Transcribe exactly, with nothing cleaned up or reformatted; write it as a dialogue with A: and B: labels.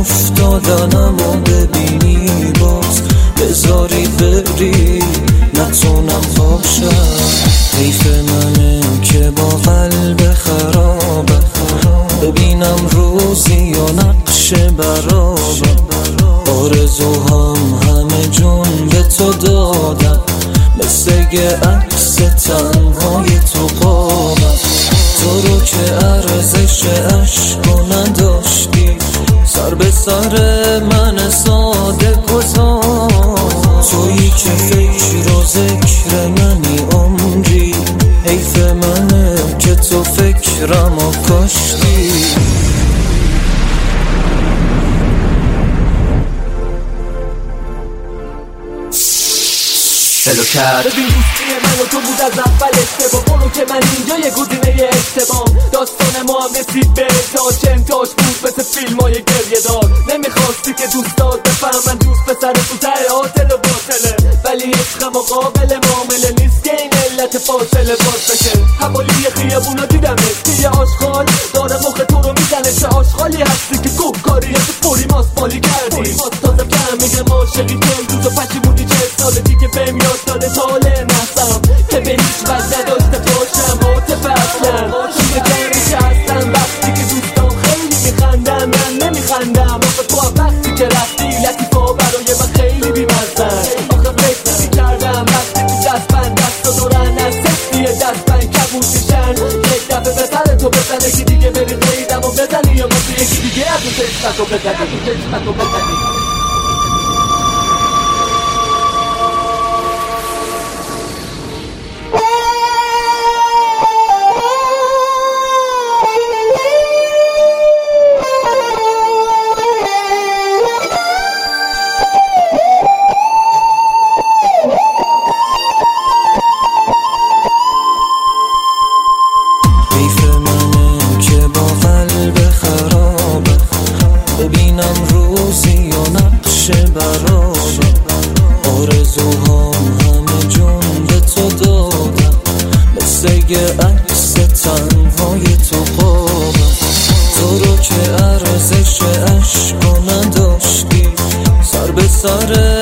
A: افتادنمو ببینی باز بذاری بری نتونم باشم. حیف منه که با قلب خرابه ببینم روزی یا نقش برابه. آرزوهام همه جون به تو دادم مثل یه عکس تنهای تو قابم. تو رو که ارزش عشقو نداشتی سر به سر من ساده گذار. تویی که فکر و ذکر منی عمری، حیف منه که تو فکرمو کاشتی.
B: هلو کرد ببین دوستی من و تو بود از اول اشتباه. برو که من اینجا یه گزینه اشتباه. داستان ما هم رسید به تا چنتاش بود مثل فیلم های گریه دار. نمیخواستی که دوستات بفهمن دوست پسر تو ته عاطل و باطله، ولی عشقم و قابل معامله نیست که این علت فاصله باز بشه. حوالی خیابونا دیدمه که آشغال داره مخ تو رو میزنه. چه آشغالی هستی که گوه کاریت فوری ماسپالی کردی. تازه فهمیدم عاشقی تو امروز و پشیمونی چه سال دیگه بهم یاد داده ساله نستم که به هیچ وجه نداشته باشم عاطف اصلا. چیه جمعیش هستم وقتی که دوستان خیلی میخندم من نمیخندم. آخه تو هم وقتی که رفتی لطیفا برای من خیلی بیمزن. آخه فکر نمیکردم وقتی تو دست بند دست و دورن از سفتی دست بند کبود میشن. یک دفعه به سر تو بزنه که دیگه بری قیدم و بزنی یا مثل یکی دیگه از اون چشمتو بزنی چشمتو بزنی.
A: ببینم روزی یا نقش برابه. آرزوهام همه جون به تو دادم مثل یه عکس تنهای تو قابم. تو رو که ارزش عشقو نداشتی سر به سر